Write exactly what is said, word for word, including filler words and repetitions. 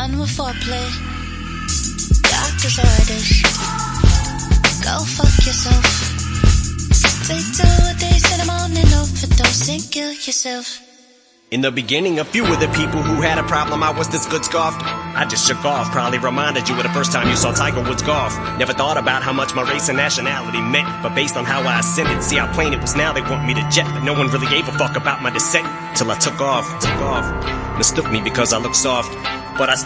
done with foreplay. Doctor's orders. Go fuck yourself. Take two a days in the morning, overdose and kill yourself. In the beginning, a few of the people who had a problem I was this good scoffed. I just shook off, probably reminded you of the first time you saw Tiger Woods golf. Never thought about how much my race and nationality meant, but based on how I ascended, see how plain it was now they want me to jet. But no one really gave a fuck about my descent, till I took off, took off. Mistook me because I look soft, but I still